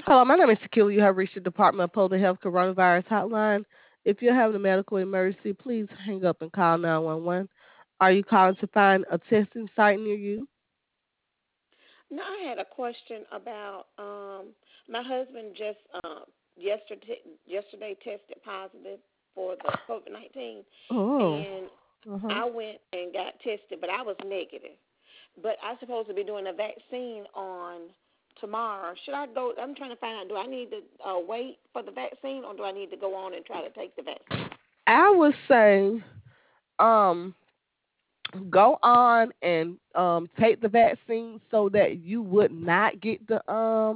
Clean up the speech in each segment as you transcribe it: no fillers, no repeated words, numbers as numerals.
Hello, my name is Shaquille. You have reached the Department of Public Health Coronavirus Hotline. If you're having a medical emergency, please hang up and call 911. Are you calling to find a testing site near you? Now, I had a question about my husband just yesterday tested positive for the COVID-19, Oh, and uh-huh. I went and got tested, but I was negative. But I'm supposed to be doing a vaccine on tomorrow. Should I go? I'm trying to find out. Do I need to wait for the vaccine, or do I need to go on and try to take the vaccine? I would say um go on and take the vaccine so that you would not get the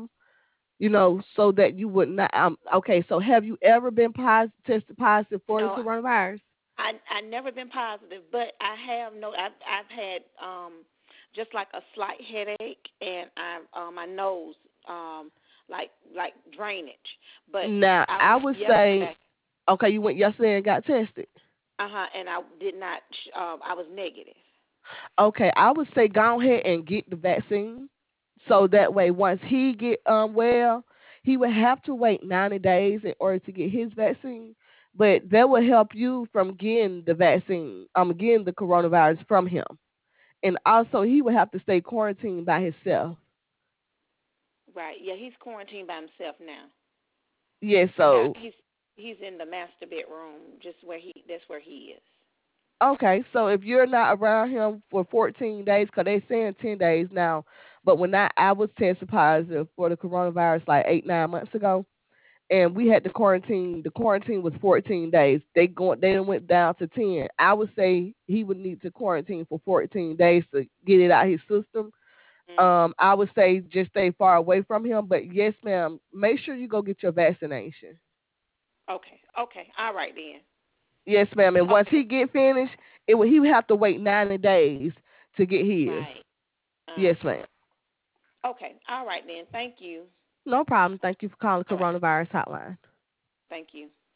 so that you would not okay, so have you ever been tested positive for the No, coronavirus? I never been positive, but I have no. I've had just like a slight headache, and I my nose like drainage. But Now I I went would say yesterday. okay, you went yesterday and got tested. And I did not. I was negative. Okay, I would say go ahead and get the vaccine. So that way, once he get well, he would have to wait 90 days in order to get his vaccine. But that will help you from getting the vaccine, getting the coronavirus from him. And also, he would have to stay quarantined by himself. Right. Yeah, he's quarantined by himself now. Yeah. I got So he's in the master bedroom, just where he that's where he is. okay, so if you're not around him for 14 days, because they saying 10 days now, but when I was tested positive for the coronavirus like 8 9 months ago, and we had to quarantine. The quarantine was 14 days. They done went down to 10. I would say he would need to quarantine for 14 days to get it out his system. Mhm. I would say just stay far away from him. But yes, ma'am, make sure you go get your vaccination. Okay. Okay. All right then. Yes, ma'am. And once Okay. he get finished, he would have to wait 90 days to get his. Right. Yes, Okay. ma'am. Okay. All right then. Thank you. No problem. Thank you for calling the All right. coronavirus hotline. Thank you.